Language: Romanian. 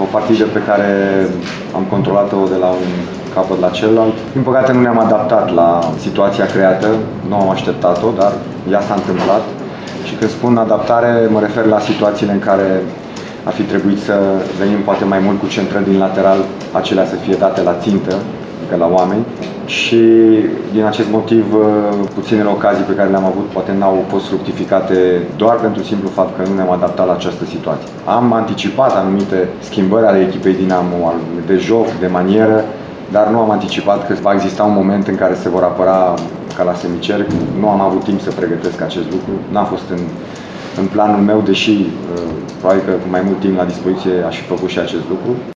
partidă pe care am controlat-o de la un capăt la celălalt. Din păcate nu ne-am adaptat la situația creată, nu am așteptat-o, dar ea s-a întâmplat. Și când spun adaptare, mă refer la situațiile în care ar fi trebuit să venim poate mai mult cu centrări din lateral, acelea să fie date la țintă, adică la oameni. Și din acest motiv, puținele ocazii pe care le-am avut poate n-au fost fructificate doar pentru simplu fapt că nu ne-am adaptat la această situație. Am anticipat anumite schimbări ale echipei Dinamo, de joc, de manieră, dar nu am anticipat că va exista un moment în care se vor apăra ca la semicerc. Nu am avut timp să pregătesc acest lucru, n-a fost în planul meu, deși probabil că cu mai mult timp la dispoziție aș fi făcut și acest lucru.